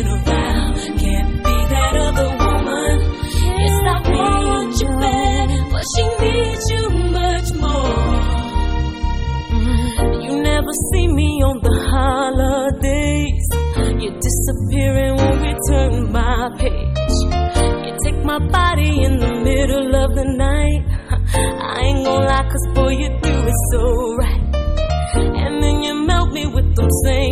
been around. Can't be that other woman. Yes, I want you back, but she needs you much more. You never see me on the holidays. You disappear and won't return my page. You take my body in the middle of the night. I ain't gon' lie, 'cause boy, you do it so right. And then you melt me with them same